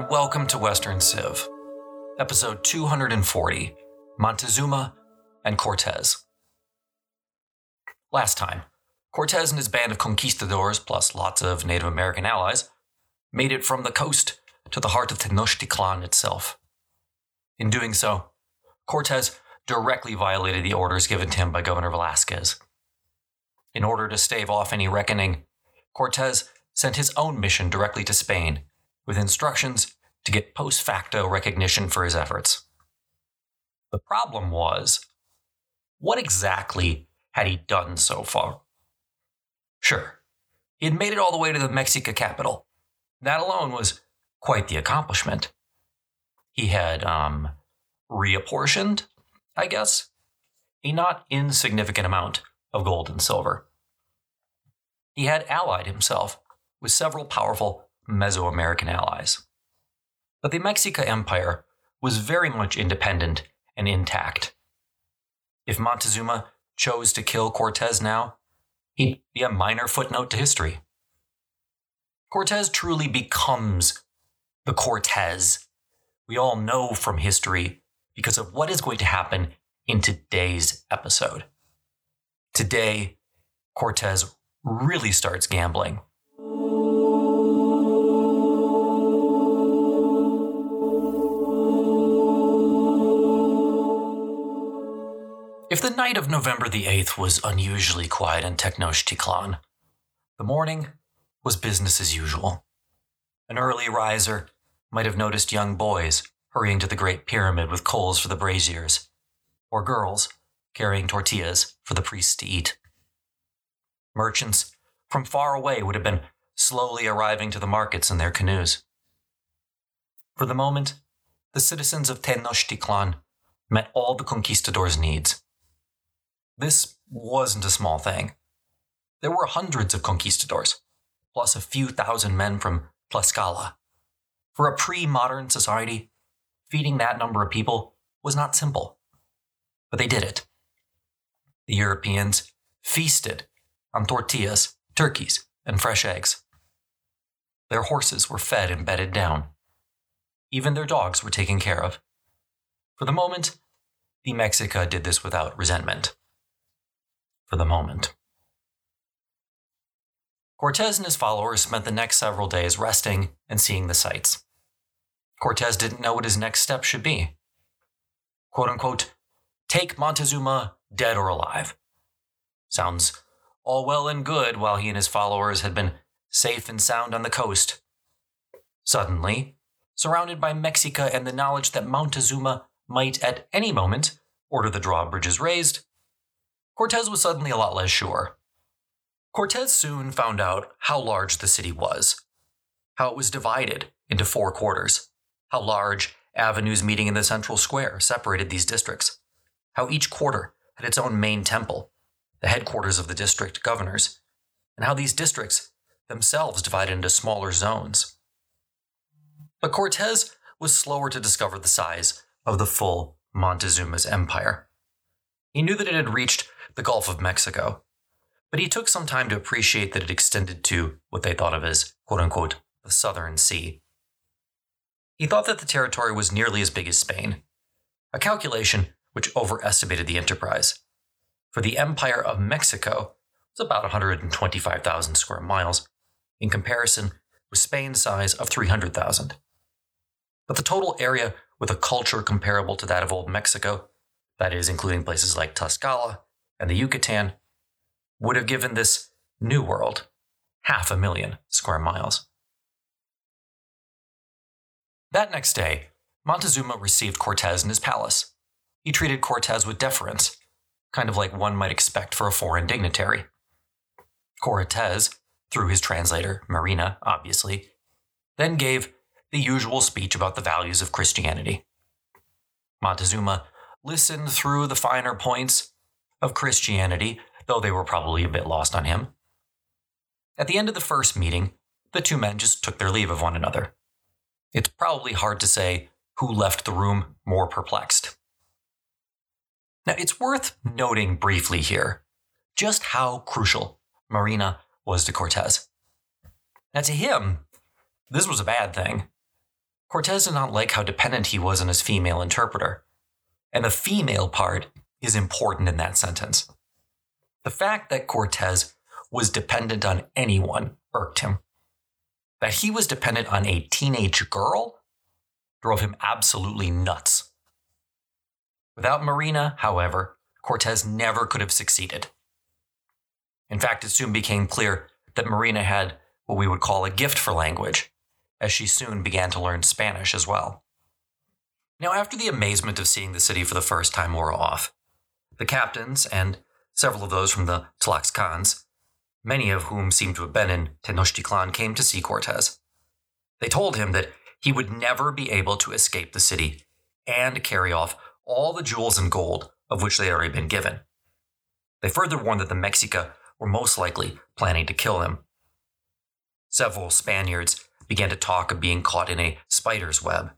and welcome to Western Civ, episode 240, Montezuma and Cortez. Last time, Cortez and his band of conquistadors, plus lots of Native American allies, made it from the coast to the heart of Tenochtitlan itself. In doing so, Cortez directly violated the orders given to him by Governor Velasquez. In order to stave off any reckoning, Cortez sent his own mission directly to Spain, with instructions to get post facto recognition for his efforts. The problem was, what exactly had he done so far? Sure, he had made it all the way to the Mexica capital. That alone was quite the accomplishment. He had, reapportioned, I guess, a not insignificant amount of gold and silver. He had allied himself with several powerful Mesoamerican allies. But the Mexica Empire was very much independent and intact. If Montezuma chose to kill Cortez now, he'd be a minor footnote to history. Cortez truly becomes the Cortez we all know from history because of what is going to happen in today's episode. Today, Cortez really starts gambling. If the night of November the 8th was unusually quiet in Tenochtitlan, the morning was business as usual. An early riser might have noticed young boys hurrying to the Great Pyramid with coals for the braziers, or girls carrying tortillas for the priests to eat. Merchants from far away would have been slowly arriving to the markets in their canoes. For the moment, the citizens of Tenochtitlan met all the conquistadors' needs. This wasn't a small thing. There were hundreds of conquistadors, plus a few thousand men from Tlaxcala. For a pre-modern society, feeding that number of people was not simple. But they did it. The Europeans feasted on tortillas, turkeys, and fresh eggs. Their horses were fed and bedded down. Even their dogs were taken care of. For the moment, the Mexica did this without resentment. For the moment. Cortez and his followers spent the next several days resting and seeing the sights. Cortez didn't know what his next step should be. Quote unquote, take Montezuma dead or alive. Sounds all well and good while he and his followers had been safe and sound on the coast. Suddenly, surrounded by Mexica and the knowledge that Montezuma might at any moment order the drawbridges raised, Cortez was suddenly a lot less sure. Cortez soon found out how large the city was, how it was divided into 4 quarters, how large avenues meeting in the central square separated these districts, how each quarter had its own main temple, the headquarters of the district governors, and how these districts themselves divided into smaller zones. But Cortez was slower to discover the size of the full Montezuma's empire. He knew that it had reached the Gulf of Mexico, but he took some time to appreciate that it extended to what they thought of as, quote-unquote, the Southern Sea. He thought that the territory was nearly as big as Spain, a calculation which overestimated the enterprise. For the Empire of Mexico was about 125,000 square miles, in comparison with Spain's size of 300,000. But the total area with a culture comparable to that of Old Mexico, that is, including places like Tlaxcala and the Yucatan, would have given this new world 500,000 square miles. That next day, Montezuma received Cortez in his palace. He treated Cortez with deference, kind of like one might expect for a foreign dignitary. Cortez, through his translator, Marina, obviously, then gave the usual speech about the values of Christianity. Montezuma listened through the finer points of Christianity, though they were probably a bit lost on him. At the end of the first meeting, the two men just took their leave of one another. It's probably hard to say who left the room more perplexed. Now, it's worth noting briefly here just how crucial Marina was to Cortez. Now, to him, this was a bad thing. Cortez did not like how dependent he was on his female interpreter. And the female part is important in that sentence. The fact that Cortez was dependent on anyone irked him. That he was dependent on a teenage girl drove him absolutely nuts. Without Marina, however, Cortez never could have succeeded. In fact, it soon became clear that Marina had what we would call a gift for language, as she soon began to learn Spanish as well. Now, after the amazement of seeing the city for the first time wore off, the captains and several of those from the Tlaxcalans, many of whom seemed to have been in Tenochtitlan, came to see Cortez. They told him that he would never be able to escape the city and carry off all the jewels and gold of which they had already been given. They further warned that the Mexica were most likely planning to kill him. Several Spaniards began to talk of being caught in a spider's web.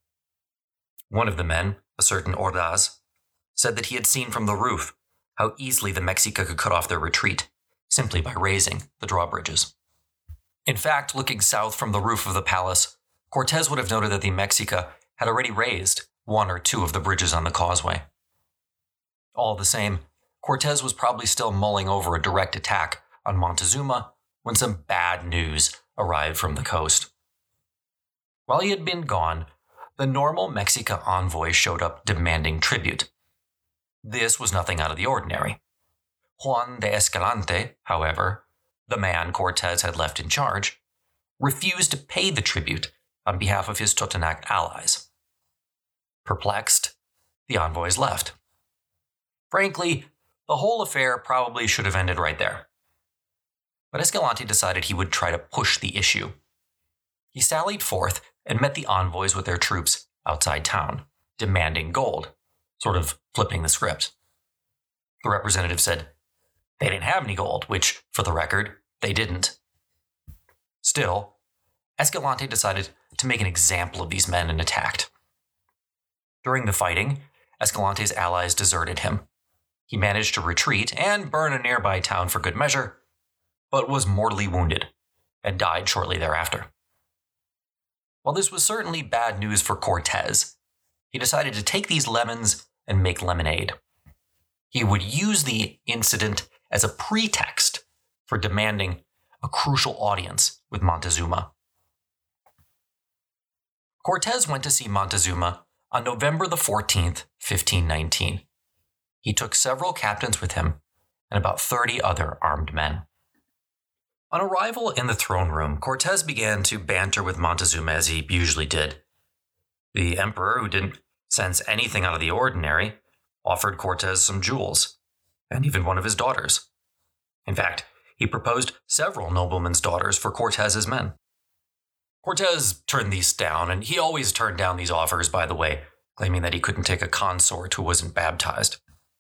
One of the men, a certain Ordaz, said that he had seen from the roof how easily the Mexica could cut off their retreat simply by raising the drawbridges. In fact, looking south from the roof of the palace, Cortez would have noted that the Mexica had already raised one or two of the bridges on the causeway. All the same, Cortez was probably still mulling over a direct attack on Montezuma when some bad news arrived from the coast. While he had been gone, the normal Mexica envoy showed up demanding tribute. This was nothing out of the ordinary. Juan de Escalante, however, the man Cortez had left in charge, refused to pay the tribute on behalf of his Totonac allies. Perplexed, the envoys left. Frankly, the whole affair probably should have ended right there. But Escalante decided he would try to push the issue. He sallied forth and met the envoys with their troops outside town, demanding gold, sort of flipping the script. The representative said they didn't have any gold, which, for the record, they didn't. Still, Escalante decided to make an example of these men and attacked. During the fighting, Escalante's allies deserted him. He managed to retreat and burn a nearby town for good measure, but was mortally wounded and died shortly thereafter. While this was certainly bad news for Cortez, he decided to take these lemons and make lemonade. He would use the incident as a pretext for demanding a crucial audience with Montezuma. Cortez went to see Montezuma on November the 14th, 1519. He took several captains with him and about 30 other armed men. On arrival in the throne room, Cortez began to banter with Montezuma as he usually did. The emperor, who didn't sense anything out of the ordinary, offered Cortez some jewels, and even one of his daughters. In fact, he proposed several noblemen's daughters for Cortez's men. Cortez turned these down, and he always turned down these offers, by the way, claiming that he couldn't take a consort who wasn't baptized.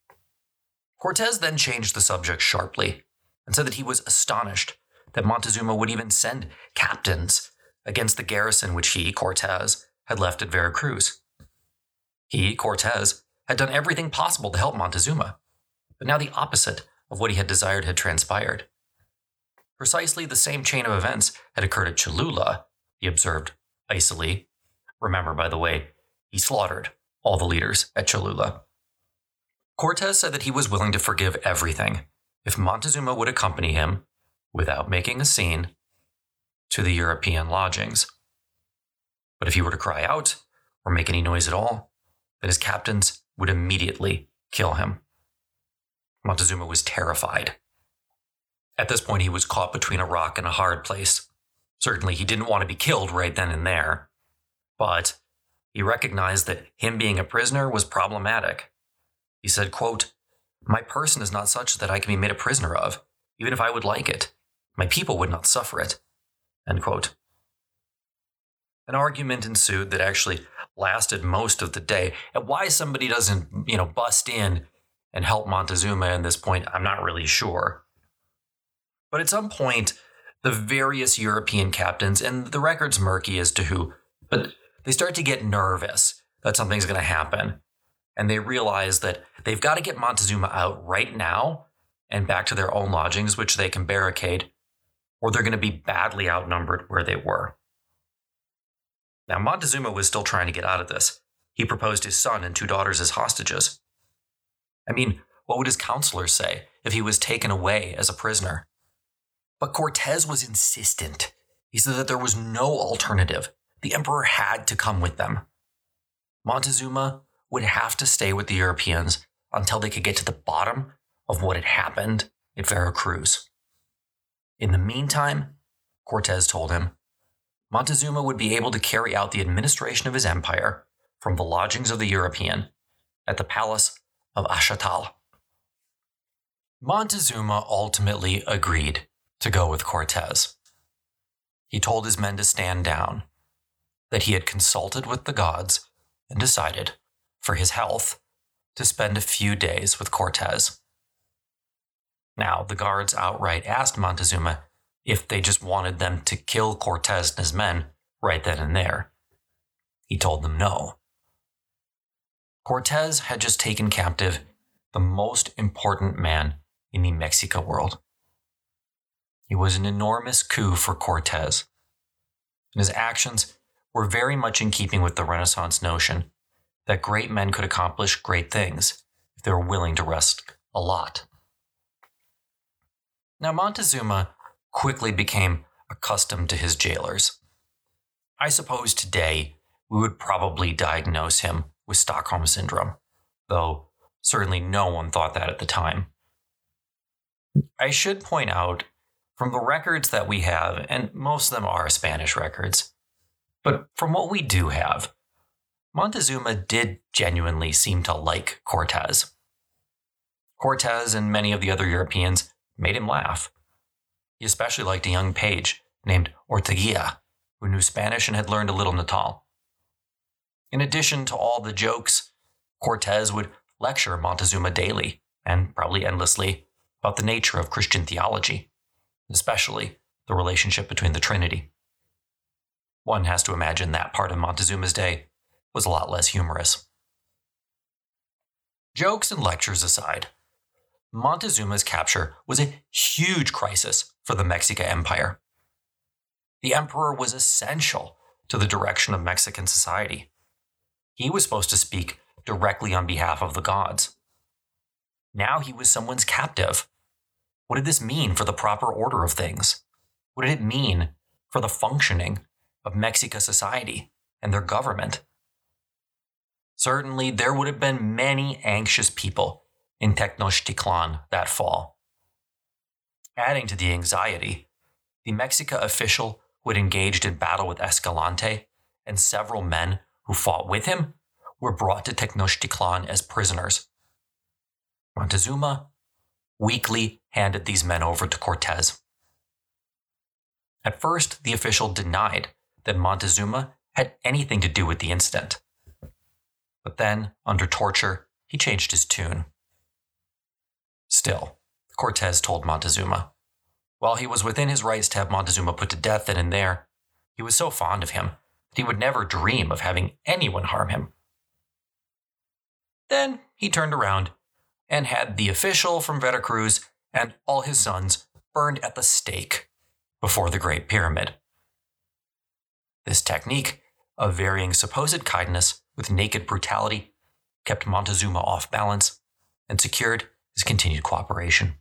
Cortez then changed the subject sharply and said that he was astonished that Montezuma would even send captains against the garrison which he, Cortez, had left at Veracruz. He, Cortez, had done everything possible to help Montezuma, but now the opposite of what he had desired had transpired. Precisely the same chain of events had occurred at Cholula, he observed icily. Remember, by the way, he slaughtered all the leaders at Cholula. Cortez said that he was willing to forgive everything if Montezuma would accompany him, without making a scene, to the European lodgings. But if he were to cry out or make any noise at all, then his captains would immediately kill him. Montezuma was terrified. At this point, he was caught between a rock and a hard place. Certainly, he didn't want to be killed right then and there, but he recognized that him being a prisoner was problematic. He said, quote, "My person is not such that I can be made a prisoner of, even if I would like it. My people would not suffer it." End quote. An argument ensued that actually lasted most of the day. And why somebody doesn't, bust in and help Montezuma at this point, I'm not really sure. But at some point, the various European captains, and the record's murky as to who, but they start to get nervous that something's going to happen. And they realize that they've got to get Montezuma out right now and back to their own lodgings, which they can barricade, or they're going to be badly outnumbered where they were. Now, Montezuma was still trying to get out of this. He proposed his son and 2 daughters as hostages. I mean, what would his counselors say if he was taken away as a prisoner? But Cortez was insistent. He said that there was no alternative. The emperor had to come with them. Montezuma would have to stay with the Europeans until they could get to the bottom of what had happened at Veracruz. In the meantime, Cortez told him, Montezuma would be able to carry out the administration of his empire from the lodgings of the European at the palace of Axatal. Montezuma ultimately agreed to go with Cortez. He told his men to stand down, that he had consulted with the gods and decided, for his health, to spend a few days with Cortez. Now, the guards outright asked Montezuma if they just wanted them to kill Cortez and his men right then and there. He told them no. Cortez had just taken captive the most important man in the Mexica world. It was an enormous coup for Cortez, and his actions were very much in keeping with the Renaissance notion that great men could accomplish great things if they were willing to risk a lot. Now, Montezuma quickly became accustomed to his jailers. I suppose today we would probably diagnose him with Stockholm Syndrome, though certainly no one thought that at the time. I should point out, from the records that we have, and most of them are Spanish records, but from what we do have, Montezuma did genuinely seem to like Cortez. Cortez and many of the other Europeans made him laugh. He especially liked a young page named Orteguilla, who knew Spanish and had learned a little Natal. In addition to all the jokes, Cortez would lecture Montezuma daily, and probably endlessly, about the nature of Christian theology, especially the relationship between the Trinity. One has to imagine that part of Montezuma's day was a lot less humorous. Jokes and lectures aside, Montezuma's capture was a huge crisis for the Mexica Empire. The emperor was essential to the direction of Mexican society. He was supposed to speak directly on behalf of the gods. Now he was someone's captive. What did this mean for the proper order of things? What did it mean for the functioning of Mexica society and their government? Certainly, there would have been many anxious people in Tenochtitlan that fall. Adding to the anxiety, the Mexica official who had engaged in battle with Escalante and several men who fought with him were brought to Tenochtitlan as prisoners. Montezuma weakly handed these men over to Cortez. At first, the official denied that Montezuma had anything to do with the incident. But then, under torture, he changed his tune. Still, Cortez told Montezuma, while he was within his rights to have Montezuma put to death then and there, he was so fond of him that he would never dream of having anyone harm him. Then he turned around and had the official from Veracruz and all his sons burned at the stake before the Great Pyramid. This technique of varying supposed kindness with naked brutality kept Montezuma off balance and secured his continued cooperation.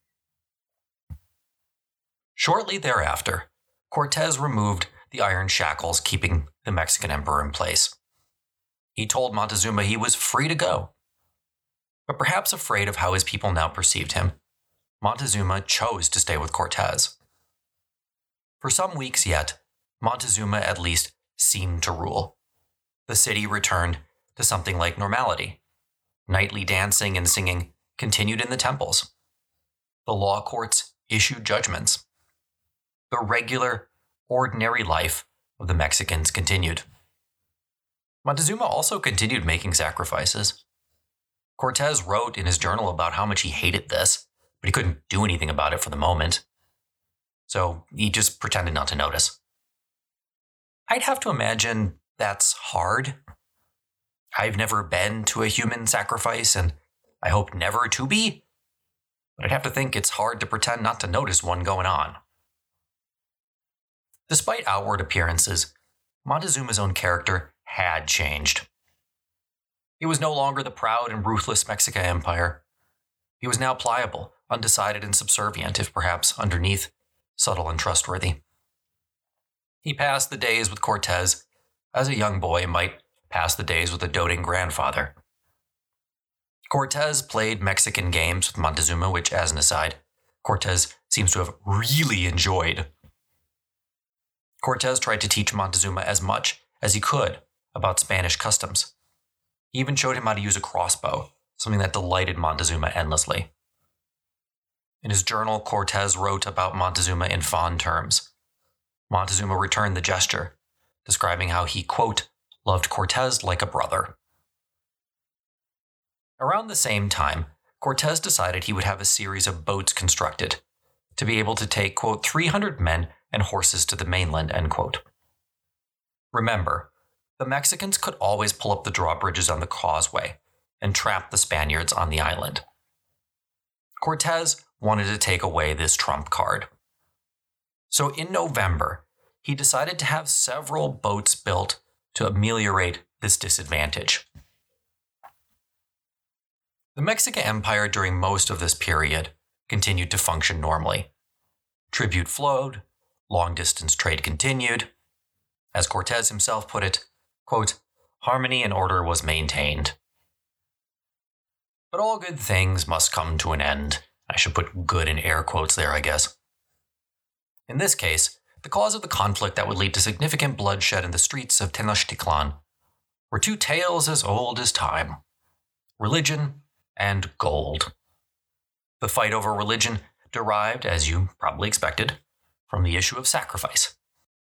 Shortly thereafter, Cortez removed the iron shackles keeping the Mexican emperor in place. He told Montezuma he was free to go. But perhaps afraid of how his people now perceived him, Montezuma chose to stay with Cortez. For some weeks yet, Montezuma at least seemed to rule. The city returned to something like normality. Nightly dancing and singing continued in the temples. The law courts issued judgments. The regular, ordinary life of the Mexicans continued. Montezuma also continued making sacrifices. Cortez wrote in his journal about how much he hated this, but he couldn't do anything about it for the moment. So he just pretended not to notice. I'd have to imagine that's hard. I've never been to a human sacrifice, and I hope never to be. But I'd have to think it's hard to pretend not to notice one going on. Despite outward appearances, Montezuma's own character had changed. He was no longer the proud and ruthless Mexican Empire. He was now pliable, undecided, and subservient, if perhaps underneath, subtle and trustworthy. He passed the days with Cortez as a young boy might pass the days with a doting grandfather. Cortez played Mexican games with Montezuma, which, as an aside, Cortez seems to have really enjoyed. Cortez tried to teach Montezuma as much as he could about Spanish customs. He even showed him how to use a crossbow, something that delighted Montezuma endlessly. In his journal, Cortez wrote about Montezuma in fond terms. Montezuma returned the gesture, describing how he, quote, loved Cortez like a brother. Around the same time, Cortez decided he would have a series of boats constructed to be able to take, quote, 300 men and horses to the mainland, end quote. Remember, the Mexicans could always pull up the drawbridges on the causeway and trap the Spaniards on the island. Cortez wanted to take away this trump card. So in November, he decided to have several boats built to ameliorate this disadvantage. The Mexican Empire during most of this period continued to function normally. Tribute flowed, long-distance trade continued. As Cortez himself put it, quote, harmony and order was maintained. But all good things must come to an end. I should put good in air quotes there, I guess. In this case, the cause of the conflict that would lead to significant bloodshed in the streets of Tenochtitlan were two tales as old as time: religion and gold. The fight over religion derived, as you probably expected, from the issue of sacrifice.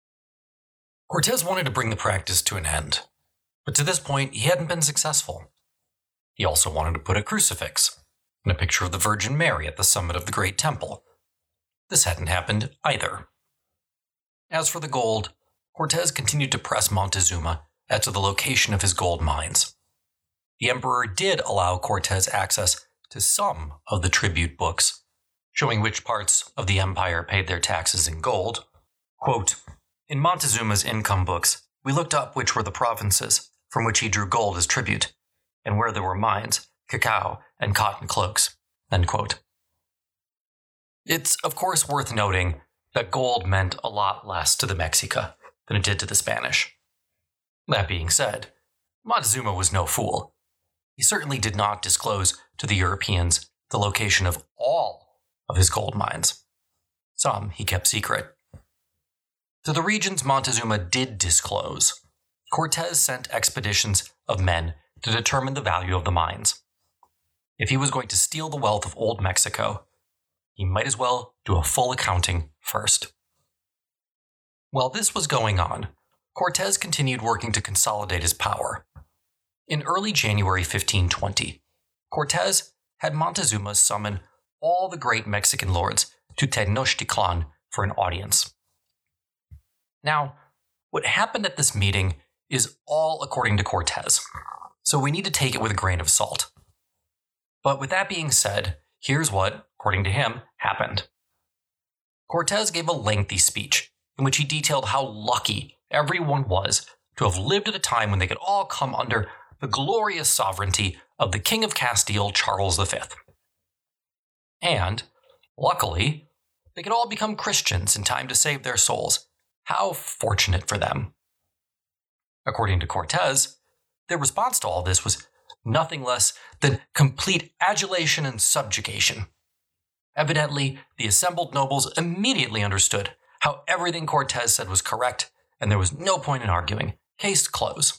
Cortez wanted to bring the practice to an end, but to this point he hadn't been successful. He also wanted to put a crucifix and a picture of the Virgin Mary at the summit of the Great Temple. This hadn't happened either. As for the gold, Cortez continued to press Montezuma as to the location of his gold mines. The emperor did allow Cortez access to some of the tribute books, showing which parts of the empire paid their taxes in gold. Quote, in Montezuma's income books, we looked up which were the provinces from which he drew gold as tribute, and where there were mines, cacao, and cotton cloaks, end quote. It's, of course, worth noting that gold meant a lot less to the Mexica than it did to the Spanish. That being said, Montezuma was no fool. He certainly did not disclose to the Europeans the location of all of his gold mines. Some he kept secret. To the regions Montezuma did disclose, Cortez sent expeditions of men to determine the value of the mines. If he was going to steal the wealth of old Mexico, he might as well do a full accounting first. While this was going on, Cortez continued working to consolidate his power. In early January 1520, Cortez had Montezuma summon all the great Mexican lords to Tenochtitlan for an audience. Now, what happened at this meeting is all according to Cortez, so we need to take it with a grain of salt. But with that being said, here's what, according to him, happened. Cortez gave a lengthy speech in which he detailed how lucky everyone was to have lived at a time when they could all come under the glorious sovereignty of the King of Castile, Charles V. And, luckily, they could all become Christians in time to save their souls. How fortunate for them. According to Cortez, their response to all this was nothing less than complete adulation and subjugation. Evidently, the assembled nobles immediately understood how everything Cortez said was correct, and there was no point in arguing. Case closed.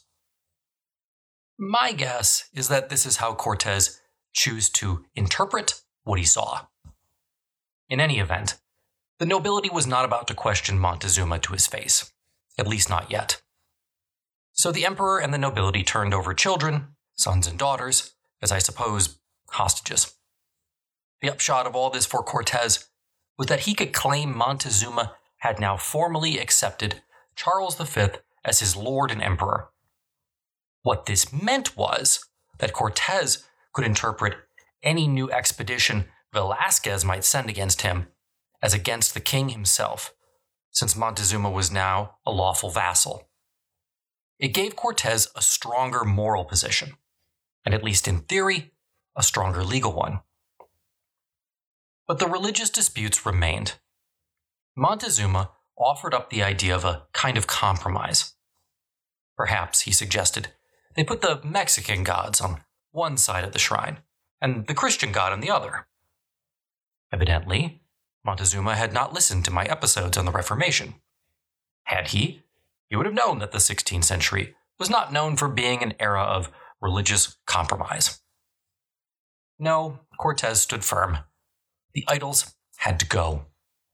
My guess is that this is how Cortez chose to interpret what he saw. In any event, the nobility was not about to question Montezuma to his face, at least not yet. So the emperor and the nobility turned over children, sons and daughters, as I suppose hostages. The upshot of all this for Cortez was that he could claim Montezuma had now formally accepted Charles V as his lord and emperor. What this meant was that Cortez could interpret any new expedition Velázquez might send against him as against the king himself, since Montezuma was now a lawful vassal. It gave Cortez a stronger moral position, and at least in theory, a stronger legal one. But the religious disputes remained. Montezuma offered up the idea of a kind of compromise. Perhaps, he suggested, they put the Mexican gods on one side of the shrine and the Christian god on the other. Evidently, Montezuma had not listened to my episodes on the Reformation. Had he would have known that the 16th century was not known for being an era of religious compromise. No, Cortez stood firm. The idols had to go.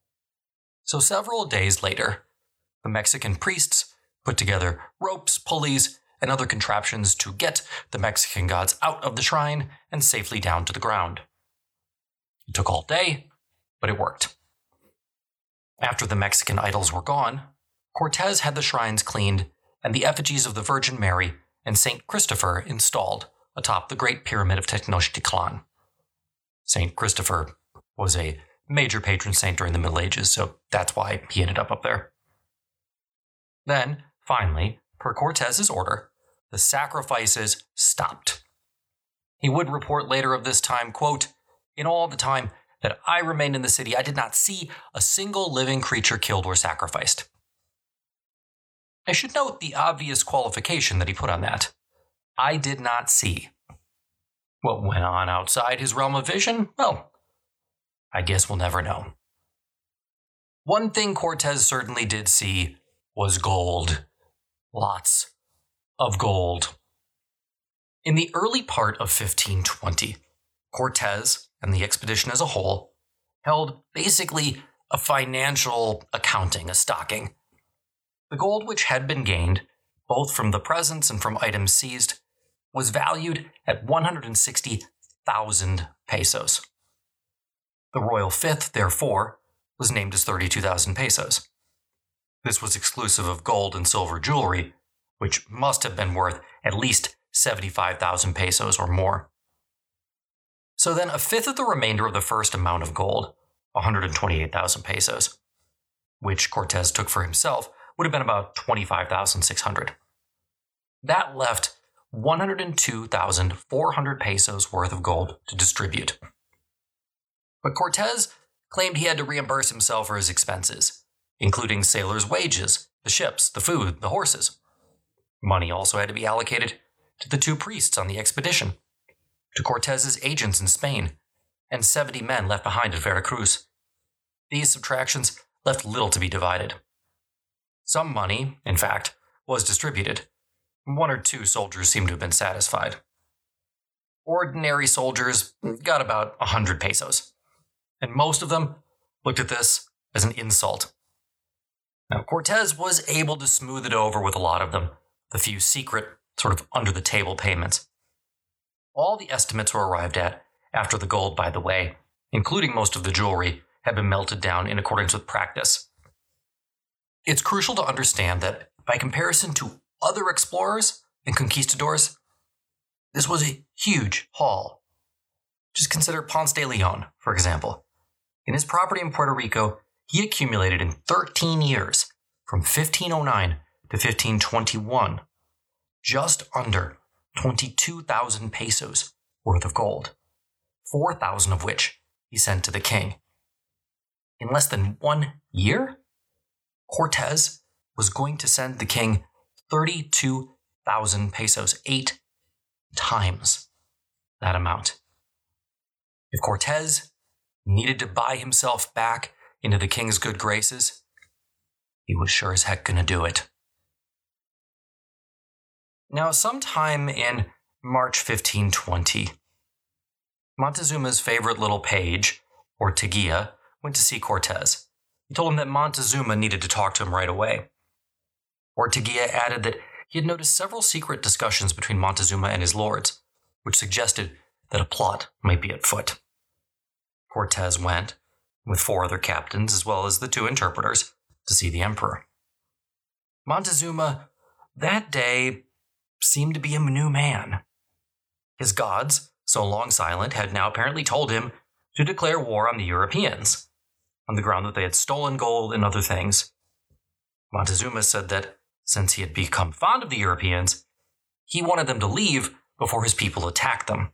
So several days later, the Mexican priests put together ropes, pulleys, and other contraptions to get the Mexican gods out of the shrine and safely down to the ground. It took all day, but it worked. After the Mexican idols were gone, Cortez had the shrines cleaned and the effigies of the Virgin Mary and St. Christopher installed atop the Great Pyramid of Tenochtitlan. St. Christopher was a major patron saint during the Middle Ages, so that's why he ended up there. Then, finally, per Cortez's order, the sacrifices stopped. He would report later of this time, quote, "In all the time that I remained in the city, I did not see a single living creature killed or sacrificed." I should note the obvious qualification that he put on that. I did not see. What went on outside his realm of vision? Well, I guess we'll never know. One thing Cortez certainly did see was gold. Lots of gold. In the early part of 1520, Cortez and the expedition as a whole held basically a financial accounting, a stocking. The gold which had been gained, both from the presents and from items seized, was valued at 160,000 pesos. The royal fifth, therefore, was named as 32,000 pesos. This was exclusive of gold and silver jewelry, which must have been worth at least 75,000 pesos or more. So then a fifth of the remainder of the first amount of gold, 128,000 pesos, which Cortez took for himself, would have been about 25,600. That left 102,400 pesos worth of gold to distribute. But Cortez claimed he had to reimburse himself for his expenses, including sailors' wages, the ships, the food, the horses. Money also had to be allocated to the 2 priests on the expedition, to Cortez's agents in Spain, and 70 men left behind at Veracruz. These subtractions left little to be divided. Some money, in fact, was distributed. 1 or 2 soldiers seemed to have been satisfied. Ordinary soldiers got about 100 pesos, and most of them looked at this as an insult. Now, Cortez was able to smooth it over with a lot of them, the few secret, sort of under-the-table payments. All the estimates were arrived at after the gold, by the way, including most of the jewelry, had been melted down in accordance with practice. It's crucial to understand that, by comparison to other explorers and conquistadors, this was a huge haul. Just consider Ponce de Leon, for example. In his property in Puerto Rico, he accumulated in 13 years, from 1509 to 1521, just under 22,000 pesos worth of gold, 4,000 of which he sent to the king. In less than 1 year, Cortez was going to send the king 32,000 pesos, 8 times that amount. If Cortez needed to buy himself back into the king's good graces, he was sure as heck going to do it. Now, sometime in March 1520, Montezuma's favorite little page, Orteguilla, went to see Cortez. He told him that Montezuma needed to talk to him right away. Orteguilla added that he had noticed several secret discussions between Montezuma and his lords, which suggested that a plot might be at foot. Cortez went, with 4 other captains as well as the 2 interpreters, to see the emperor. Montezuma, that day, seemed to be a new man. His gods, so long silent, had now apparently told him to declare war on the Europeans, on the ground that they had stolen gold and other things. Montezuma said that since he had become fond of the Europeans, he wanted them to leave before his people attacked them.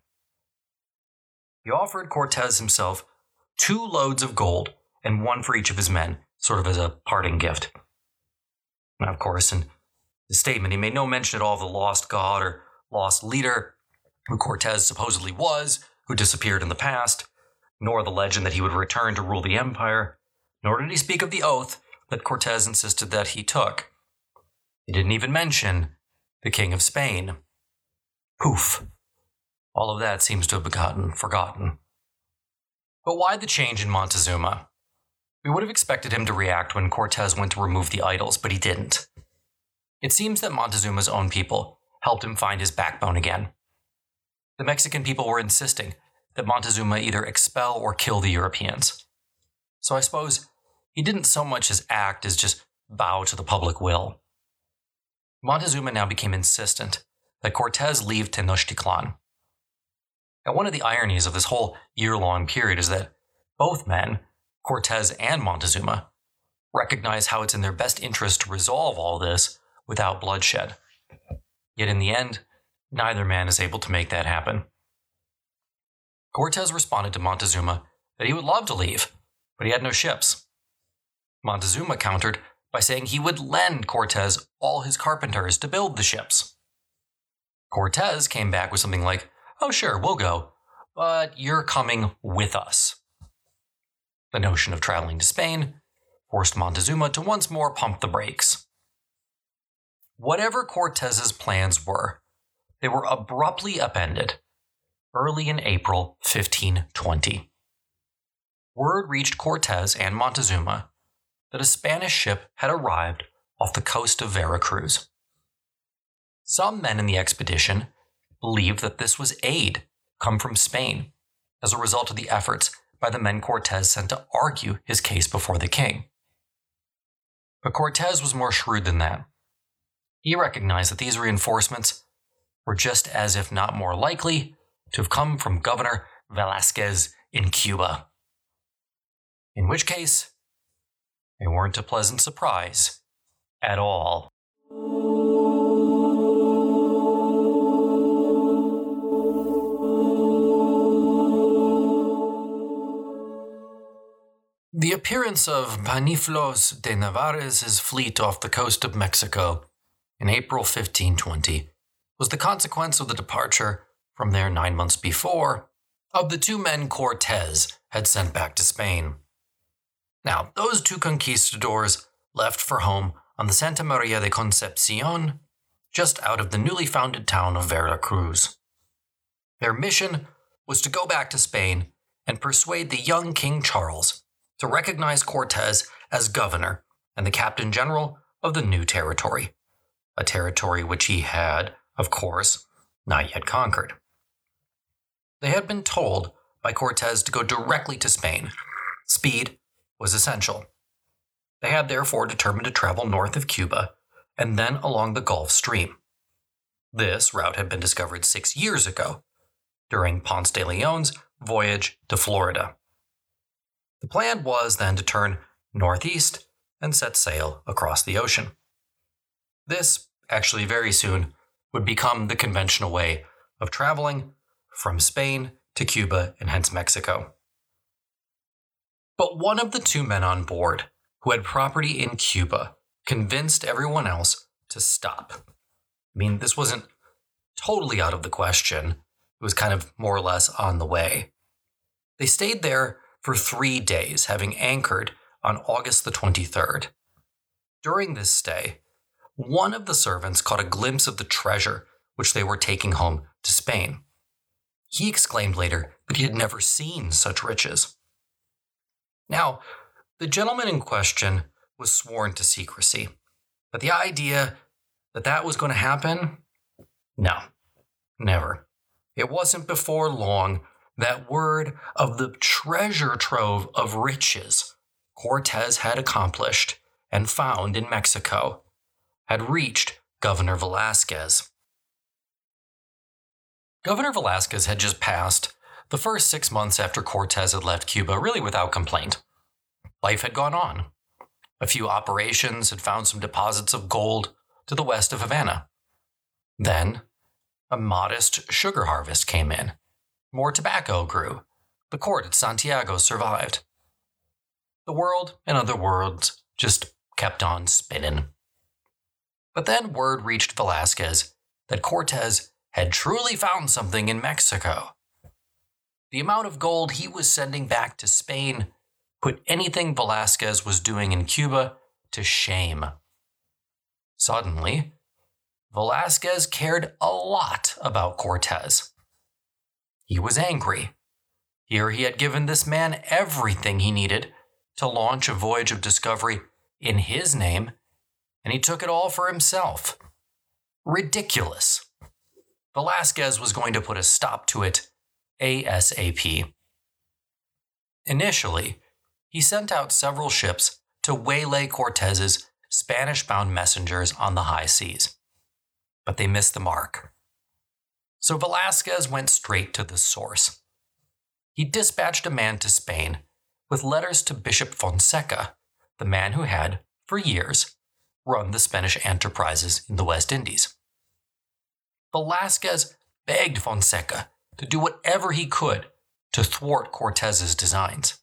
He offered Cortez himself 2 loads of gold and 1 for each of his men, sort of as a parting gift. Now, of course, in his statement, he made no mention at all of the lost god or lost leader who Cortez supposedly was, who disappeared in the past, nor the legend that he would return to rule the empire, nor did he speak of the oath that Cortez insisted that he took. He didn't even mention the King of Spain. Poof. All of that seems to have been forgotten. But why the change in Montezuma? We would have expected him to react when Cortez went to remove the idols, but he didn't. It seems that Montezuma's own people helped him find his backbone again. The Mexican people were insisting that Montezuma either expel or kill the Europeans. So I suppose he didn't so much as act as just bow to the public will. Montezuma now became insistent that Cortez leave Tenochtitlan. Now, one of the ironies of this whole year-long period is that both men, Cortez and Montezuma, recognize how it's in their best interest to resolve all this without bloodshed. Yet in the end, neither man is able to make that happen. Cortez responded to Montezuma that he would love to leave, but he had no ships. Montezuma countered by saying he would lend Cortez all his carpenters to build the ships. Cortez came back with something like, "Oh sure, we'll go, but you're coming with us." The notion of traveling to Spain forced Montezuma to once more pump the brakes. Whatever Cortez's plans were, they were abruptly upended early in April 1520. Word reached Cortez and Montezuma that a Spanish ship had arrived off the coast of Veracruz. Some men in the expedition believed that this was aid come from Spain as a result of the efforts by the men Cortez sent to argue his case before the king. But Cortez was more shrewd than that. He recognized that these reinforcements were just as if not more likely to have come from Governor Velázquez in Cuba. In which case, they weren't a pleasant surprise at all. The appearance of Panfilos de Narváez's fleet off the coast of Mexico in April 1520 was the consequence of the departure from there 9 months before of the 2 men Cortez had sent back to Spain. Now, those 2 conquistadors left for home on the Santa Maria de Concepcion, just out of the newly founded town of Veracruz. Their mission was to go back to Spain and persuade the young King Charles to recognize Cortez as governor and the captain general of the new territory, a territory which he had, of course, not yet conquered. They had been told by Cortez to go directly to Spain. Speed was essential. They had therefore determined to travel north of Cuba and then along the Gulf Stream. This route had been discovered 6 years ago, during Ponce de Leon's voyage to Florida. The plan was then to turn northeast and set sail across the ocean. This, actually very soon, would become the conventional way of traveling from Spain to Cuba and hence Mexico. But one of the 2 men on board, who had property in Cuba, convinced everyone else to stop. I mean, this wasn't totally out of the question. It was kind of more or less on the way. They stayed there for 3 days, having anchored on August the 23rd. During this stay, one of the servants caught a glimpse of the treasure which they were taking home to Spain. He exclaimed later that he had never seen such riches. Now, the gentleman in question was sworn to secrecy, but the idea that that was going to happen? No, never. It wasn't before long that word of the treasure trove of riches Cortez had accomplished and found in Mexico had reached Governor Velázquez. Governor Velázquez had just passed the first 6 months after Cortez had left Cuba really without complaint. Life had gone on. A few operations had found some deposits of gold, to the west of Havana. Then, a modest sugar harvest came in. More tobacco grew. The court at Santiago survived. The world, in other words, just kept on spinning. But then word reached Velázquez that Cortés had truly found something in Mexico. The amount of gold he was sending back to Spain put anything Velázquez was doing in Cuba to shame. Suddenly, Velázquez cared a lot about Cortés. He was angry. Here he had given this man everything he needed to launch a voyage of discovery in his name, and he took it all for himself. Ridiculous. Velázquez was going to put a stop to it ASAP. Initially, he sent out several ships to waylay Cortés's Spanish-bound messengers on the high seas, but they missed the mark. So Velázquez went straight to the source. He dispatched a man to Spain with letters to Bishop Fonseca, the man who had, for years, run the Spanish enterprises in the West Indies. Velázquez begged Fonseca to do whatever he could to thwart Cortés's designs.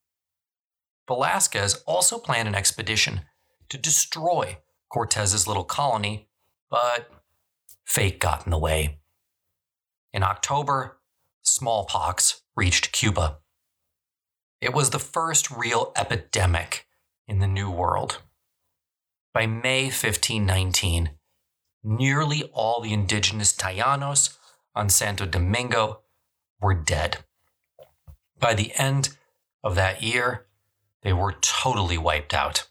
Velázquez also planned an expedition to destroy Cortés's little colony, but fate got in the way. In October, smallpox reached Cuba. It was the first real epidemic in the New World. By May 1519, nearly all the indigenous Tayanos on Santo Domingo were dead. By the end of that year, they were totally wiped out.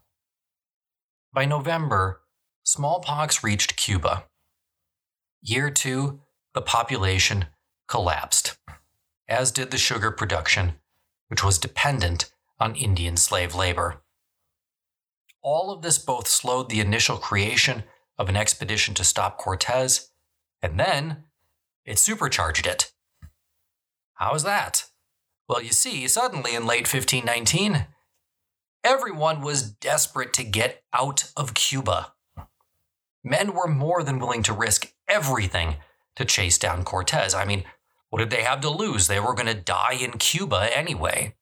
By November, smallpox reached Cuba. Year 2, the population collapsed, as did the sugar production, which was dependent on Indian slave labor. All of this both slowed the initial creation of an expedition to stop Cortés, and then it supercharged it. How is that? Well, you see, suddenly in late 1519, everyone was desperate to get out of Cuba. Men were more than willing to risk everything to chase down Cortés. I mean, what did they have to lose? They were going to die in Cuba anyway.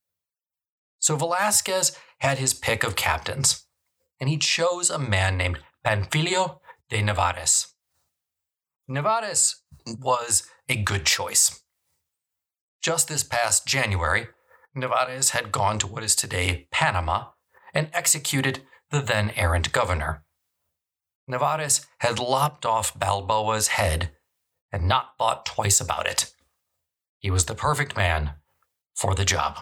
So Velázquez had his pick of captains, and he chose a man named Panfilio de Narváez. Narváez was a good choice. Just this past January, Narváez had gone to what is today Panama and executed the then errant governor. Narváez had lopped off Balboa's head and not thought twice about it. He was the perfect man for the job.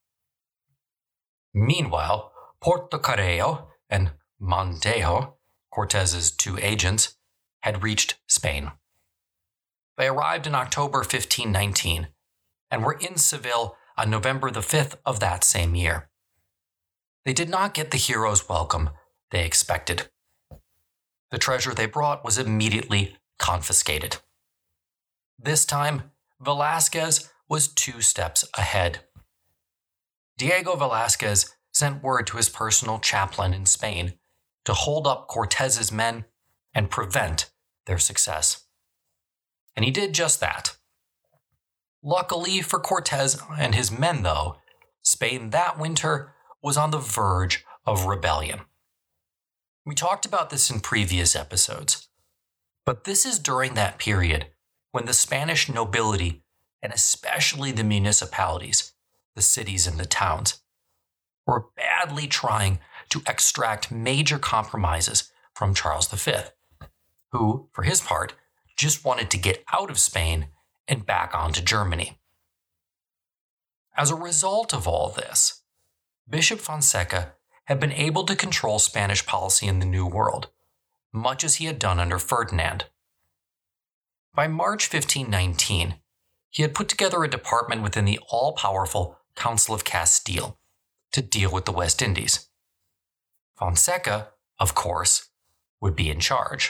Meanwhile, Portocarrero and Montejo, Cortés's two agents, had reached Spain. They arrived in October 1519 and were in Seville on November the 5th of that same year. They did not get the hero's welcome they expected. The treasure they brought was immediately confiscated. This time, Velázquez was 2 steps ahead. Diego Velázquez sent word to his personal chaplain in Spain to hold up Cortés's men and prevent their success. And he did just that. Luckily for Cortés and his men, though, Spain that winter was on the verge of rebellion. We talked about this in previous episodes, but this is during that period when the Spanish nobility, and especially the municipalities, the cities and the towns, were badly trying to extract major compromises from Charles V, who, for his part, just wanted to get out of Spain and back onto Germany. As a result of all this, Bishop Fonseca had been able to control Spanish policy in the New World, much as he had done under Ferdinand. By March 1519, he had put together a department within the all-powerful Council of Castile to deal with the West Indies. Fonseca, of course, would be in charge.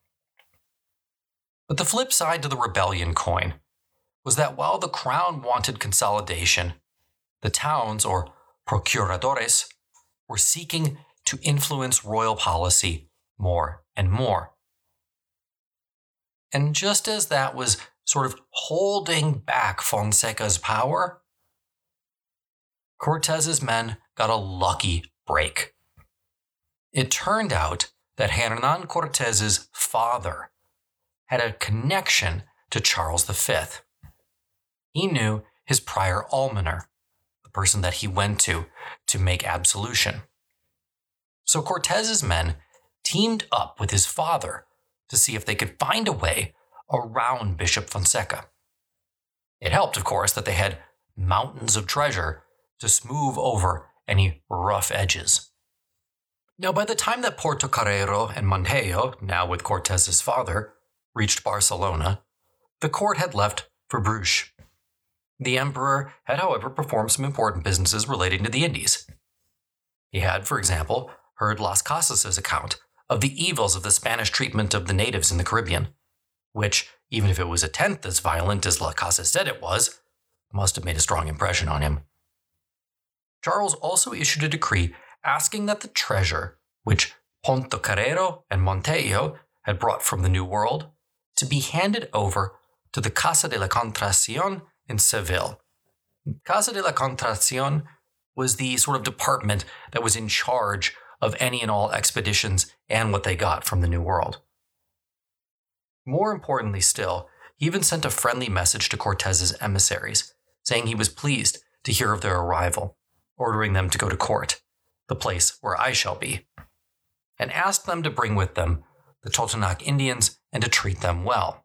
But the flip side to the rebellion coin was that while the crown wanted consolidation, the towns, or procuradores, were seeking to influence royal policy more and more. And just as that was sort of holding back Fonseca's power, Cortez's men got a lucky break. It turned out that Hernan Cortez's father had a connection to Charles V. He knew his prior almoner, the person that he went to make absolution. So Cortez's men teamed up with his father to see if they could find a way around Bishop Fonseca. It helped, of course, that they had mountains of treasure to smooth over any rough edges. Now, by the time that Portocarrero and Montejo, now with Cortez's father, reached Barcelona, the court had left for Bruges. The emperor had, however, performed some important businesses relating to the Indies. He had, for example, heard Las Casas' account of the evils of the Spanish treatment of the natives in the Caribbean, which, even if it was a tenth as violent as Las Casas said it was, must have made a strong impression on him. Charles also issued a decree asking that the treasure, which Portocarrero and Montejo had brought from the New World, to be handed over to the Casa de la Contratación in Seville. Casa de la Contratación was the sort of department that was in charge of any and all expeditions and what they got from the New World. More importantly still, he even sent a friendly message to Cortez's emissaries, saying he was pleased to hear of their arrival, ordering them to go to court, the place where I shall be, and asked them to bring with them the Totonac Indians and to treat them well.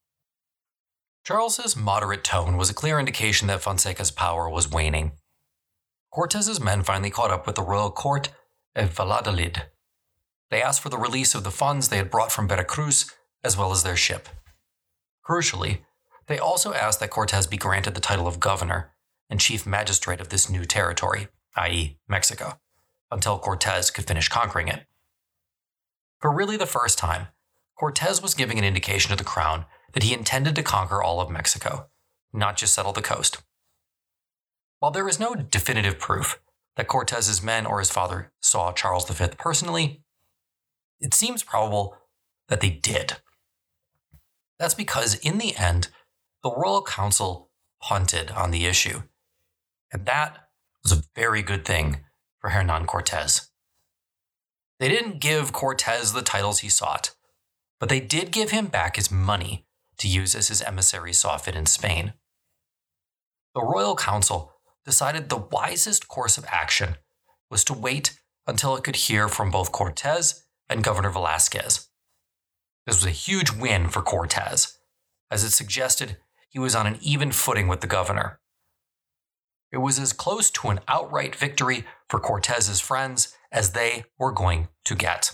Charles's moderate tone was a clear indication that Fonseca's power was waning. Cortez's men finally caught up with the royal court at Valladolid. They asked for the release of the funds they had brought from Veracruz, as well as their ship. Crucially, they also asked that Cortez be granted the title of governor and chief magistrate of this new territory, i.e. Mexico, until Cortez could finish conquering it. For really the first time, Cortez was giving an indication to the crown that he intended to conquer all of Mexico, not just settle the coast. While there is no definitive proof that Cortez's men or his father saw Charles V personally, it seems probable that they did. That's because in the end, the Royal Council punted on the issue, and that was a very good thing for Hernan Cortez. They didn't give Cortez the titles he sought, but they did give him back his money to use as his emissaries saw fit in Spain. The Royal Council decided the wisest course of action was to wait until it could hear from both Cortez and Governor Velázquez. This was a huge win for Cortez, as it suggested he was on an even footing with the governor. It was as close to an outright victory for Cortez's friends as they were going to get.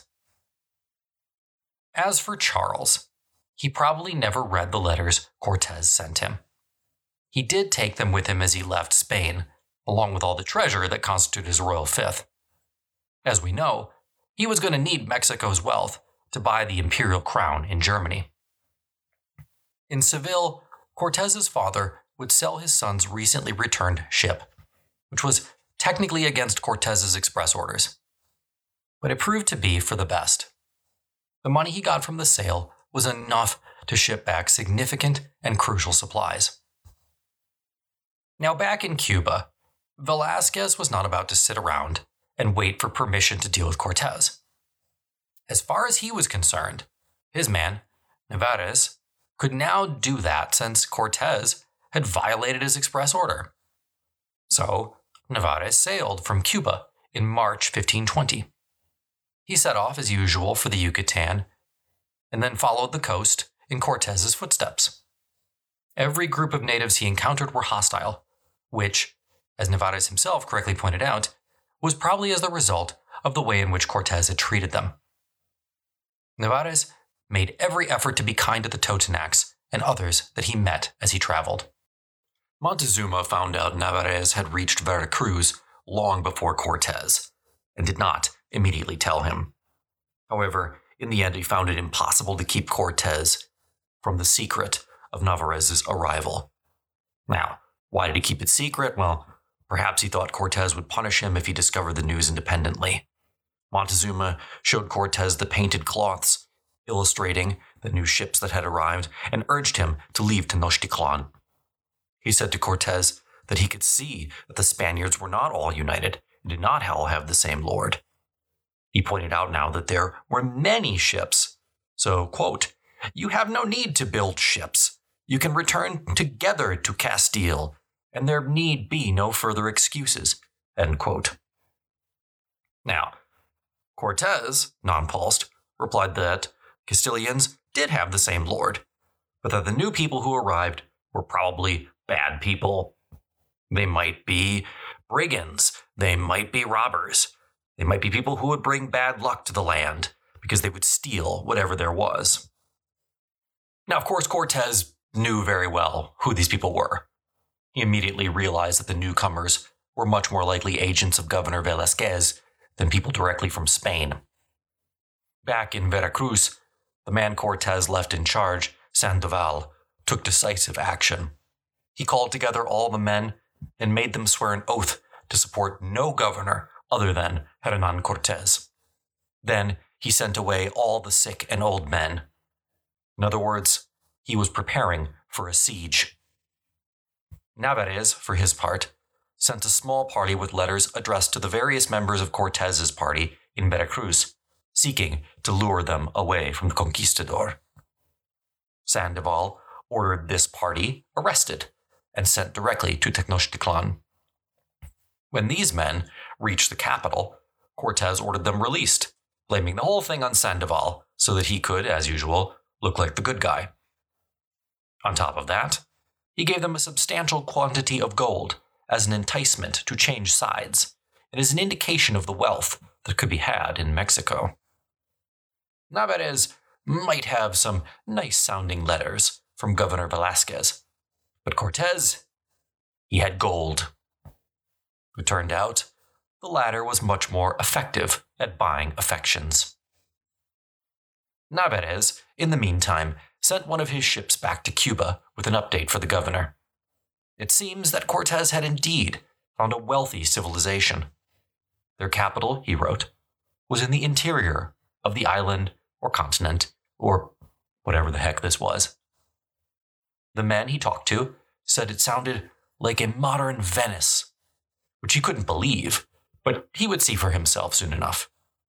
As for Charles, he probably never read the letters Cortez sent him. He did take them with him as he left Spain, along with all the treasure that constituted his royal fifth. As we know, he was going to need Mexico's wealth to buy the imperial crown in Germany. In Seville, Cortez's father would sell his son's recently returned ship, which was technically against Cortez's express orders. But it proved to be for the best. The money he got from the sale was enough to ship back significant and crucial supplies. Now back in Cuba, Velázquez was not about to sit around and wait for permission to deal with Cortez. As far as he was concerned, his man, Narvaez, could now do that since Cortez had violated his express order. So, Narvaez sailed from Cuba in March 1520. He set off as usual for the Yucatan and then followed the coast in Cortez's footsteps. Every group of natives he encountered were hostile, which, as Narvaez himself correctly pointed out, was probably as the result of the way in which Cortez had treated them. Narvaez made every effort to be kind to the Totonacs and others that he met as he traveled. Montezuma found out Narvaez had reached Veracruz long before Cortez, and did not immediately tell him. However, in the end he found it impossible to keep Cortez from the secret of Narvaez's arrival. Now, why did he keep it secret? Well, perhaps he thought Cortez would punish him if he discovered the news independently. Montezuma showed Cortez the painted cloths illustrating the new ships that had arrived, and urged him to leave Tenochtitlan. He said to Cortez that he could see that the Spaniards were not all united and did not all have the same lord. He pointed out now that there were many ships, so, quote, "You have no need to build ships. You can return together to Castile, and there need be no further excuses," end quote. Now, Cortez, nonplussed, replied that Castilians did have the same lord, but that the new people who arrived were probably bad people. They might be brigands, they might be robbers, they might be people who would bring bad luck to the land because they would steal whatever there was. Now, of course, Cortez knew very well who these people were. He immediately realized that the newcomers were much more likely agents of Governor Velázquez than people directly from Spain. Back in Veracruz, the man Cortez left in charge, Sandoval, took decisive action. He called together all the men and made them swear an oath to support no governor other than Hernan Cortez. Then he sent away all the sick and old men. In other words, he was preparing for a siege. Narvaez, for his part, sent a small party with letters addressed to the various members of Cortez's party in Veracruz, seeking to lure them away from the conquistador. Sandoval ordered this party arrested and sent directly to Tenochtitlan. When these men reached the capital, Cortez ordered them released, blaming the whole thing on Sandoval so that he could, as usual, look like the good guy. On top of that, he gave them a substantial quantity of gold as an enticement to change sides and as an indication of the wealth that could be had in Mexico. Narvaez might have some nice-sounding letters from Governor Velázquez, but Cortez, he had gold. It turned out the latter was much more effective at buying affections. Narvaez, in the meantime, sent one of his ships back to Cuba with an update for the governor. It seems that Cortez had indeed found a wealthy civilization. Their capital, he wrote, was in the interior of the island or continent, or whatever the heck this was. The men he talked to said it sounded like a modern Venice, which he couldn't believe, but he would see for himself soon enough.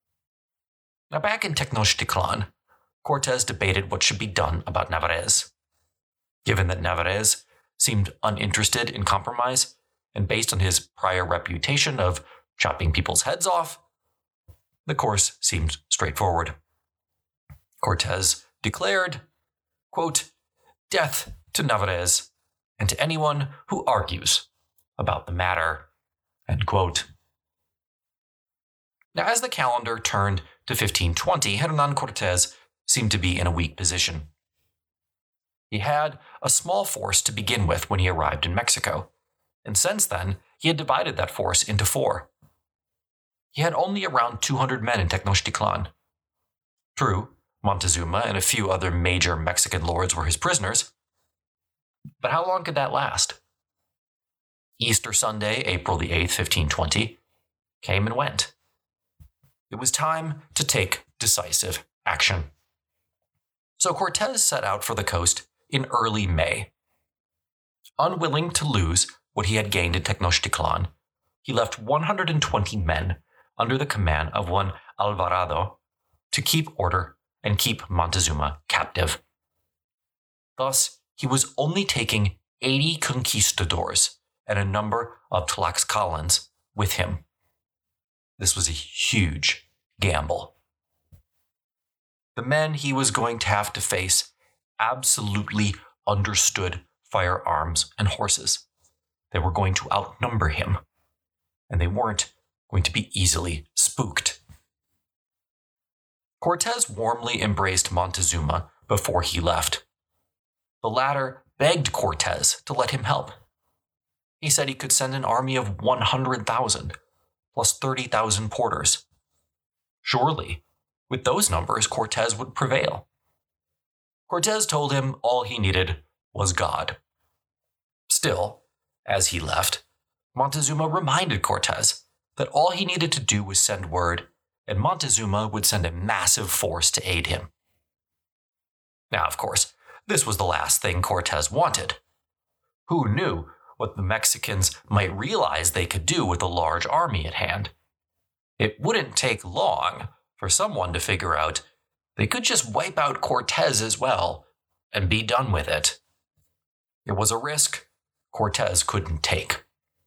Now back in Tenochtitlan, Cortez debated what should be done about Narvaez. Given that Narvaez seemed uninterested in compromise, and based on his prior reputation of chopping people's heads off, the course seemed straightforward. Cortez declared, quote, "Death to Narvaez and to anyone who argues about the matter," end quote. Now, as the calendar turned to 1520, Hernan Cortez seemed to be in a weak position. He had a small force to begin with when he arrived in Mexico, and since then, he had divided that force into four. He had only around 200 men in Tenochtitlan. True, Montezuma and a few other major Mexican lords were his prisoners, but how long could that last? Easter Sunday, April the 8th, 1520, came and went. It was time to take decisive action. So Cortez set out for the coast in early May. Unwilling to lose what he had gained in Tenochtitlan, he left 120 men under the command of one Alvarado to keep order and keep Montezuma captive. Thus, he was only taking 80 conquistadors and a number of Tlaxcalans with him. This was a huge gamble. The men he was going to have to face absolutely understood firearms and horses. They were going to outnumber him, and they weren't going to be easily spooked. Cortez warmly embraced Montezuma before he left. The latter begged Cortez to let him help. He said he could send an army of 100,000 plus 30,000 porters. Surely, with those numbers, Cortez would prevail. Cortez told him all he needed was God. Still, as he left, Montezuma reminded Cortez that all he needed to do was send word, and Montezuma would send a massive force to aid him. Now, of course, this was the last thing Cortez wanted. Who knew what the Mexicans might realize they could do with a large army at hand? It wouldn't take long for someone to figure out they could just wipe out Cortez as well and be done with it. It was a risk Cortez couldn't take.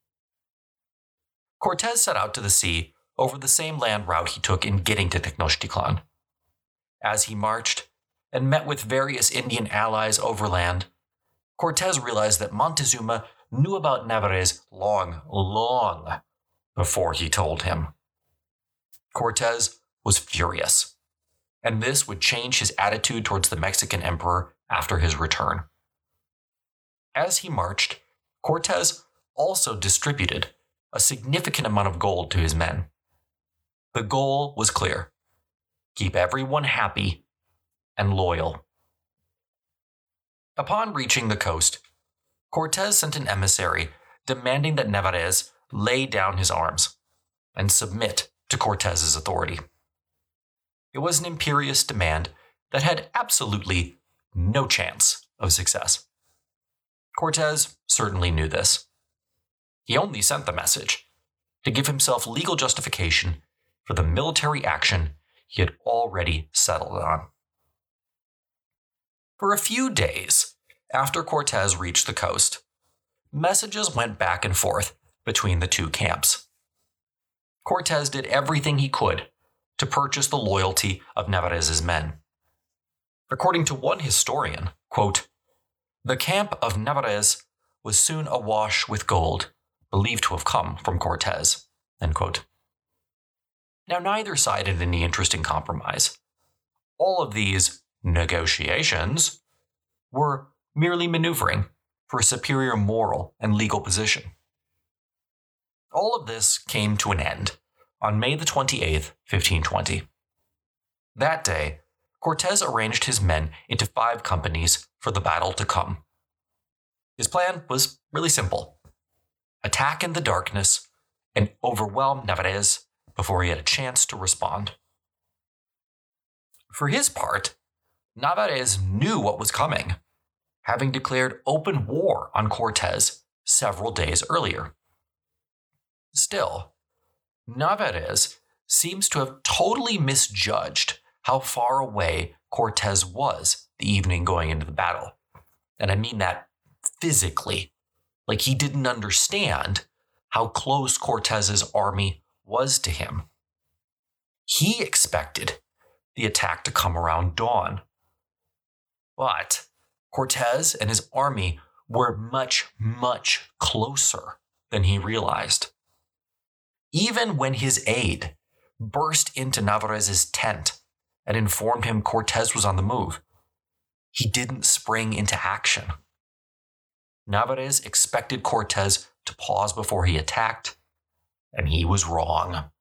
Cortez set out to the sea over the same land route he took in getting to Tenochtitlan. As he marched and met with various Indian allies overland, Cortez realized that Montezuma knew about Narvaez long before he told him. Cortez was furious, and this would change his attitude towards the Mexican emperor after his return. As he marched, Cortez also distributed a significant amount of gold to his men. The goal was clear: keep everyone happy and loyal. Upon reaching the coast, Cortez sent an emissary demanding that Narvaez lay down his arms and submit to Cortez's authority. It was an imperious demand that had absolutely no chance of success. Cortez certainly knew this. He only sent the message to give himself legal justification for the military action he had already settled on. For a few days after Cortez reached the coast, messages went back and forth between the two camps. Cortez did everything he could to purchase the loyalty of Narvaez's men. According to one historian, quote, "The camp of Narvaez was soon awash with gold, believed to have come from Cortez." End quote. Now, neither side had any interest in compromise. All of these negotiations were merely maneuvering for a superior moral and legal position. All of this came to an end on May the 28th, 1520. That day, Cortez arranged his men into 5 companies for the battle to come. His plan was really simple: attack in the darkness and overwhelm Narvaez before he had a chance to respond. For his part, Narvaez knew what was coming, having declared open war on Cortez several days earlier. Still, Narvaez seems to have totally misjudged how far away Cortez was the evening going into the battle. And I mean that physically. Like, he didn't understand how close Cortez's army was to him. He expected the attack to come around dawn. But Cortez and his army were much, much closer than he realized. Even when his aide burst into Narvaez's tent and informed him Cortez was on the move, he didn't spring into action. Narvaez expected Cortez to pause before he attacked, and he was wrong.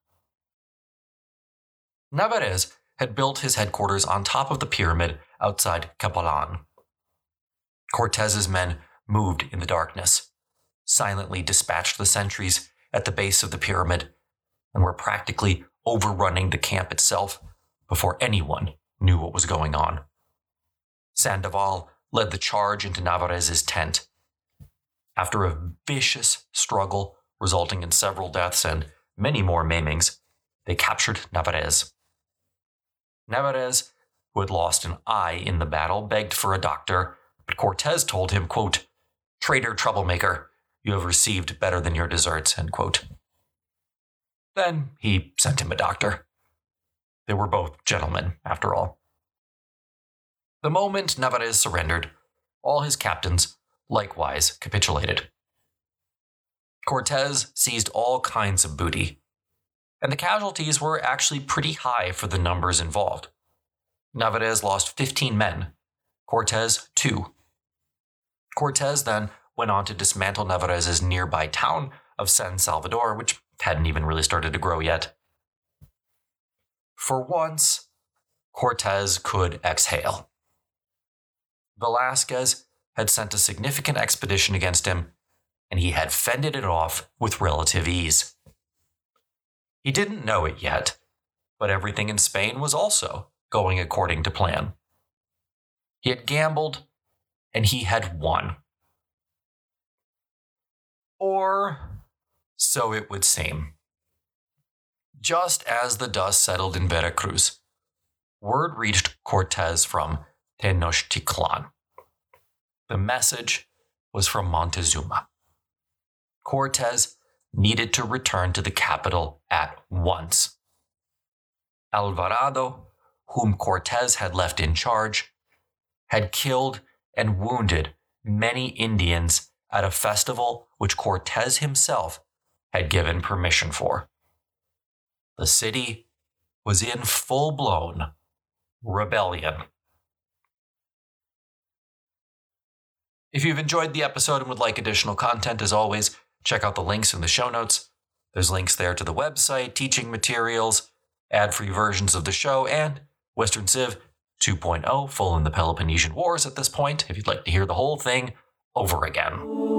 Narvaez had built his headquarters on top of the pyramid outside Capellan. Cortez's men moved in the darkness, silently dispatched the sentries at the base of the pyramid, and were practically overrunning the camp itself before anyone knew what was going on. Sandoval led the charge into Narvaez's tent. After a vicious struggle resulting in several deaths and many more maimings, they captured Narvaez. Narvaez, who had lost an eye in the battle, begged for a doctor, but Cortez told him, quote, "Traitor troublemaker, you have received better than your deserts," end quote. Then he sent him a doctor. They were both gentlemen, after all. The moment Narvaez surrendered, all his captains likewise capitulated. Cortez seized all kinds of booty, and the casualties were actually pretty high for the numbers involved. Narvaez lost 15 men, Cortez 2. Cortez then went on to dismantle Narvaez's nearby town of San Salvador, which hadn't even really started to grow yet. For once, Cortez could exhale. Velázquez had sent a significant expedition against him, and he had fended it off with relative ease. He didn't know it yet, but everything in Spain was also going according to plan. He had gambled, and he had won. Or so it would seem. Just as the dust settled in Veracruz, word reached Cortez from Tenochtitlan. The message was from Montezuma. Cortez needed to return to the capital at once. Alvarado, whom Cortez had left in charge, had killed and wounded many Indians at a festival which Cortez himself had given permission for. The city was in full-blown rebellion. If you've enjoyed the episode and would like additional content, as always, check out the links in the show notes. There's links there to the website, teaching materials, ad-free versions of the show, and Western Civ 2.0, full in the Peloponnesian Wars at this point, if you'd like to hear the whole thing over again.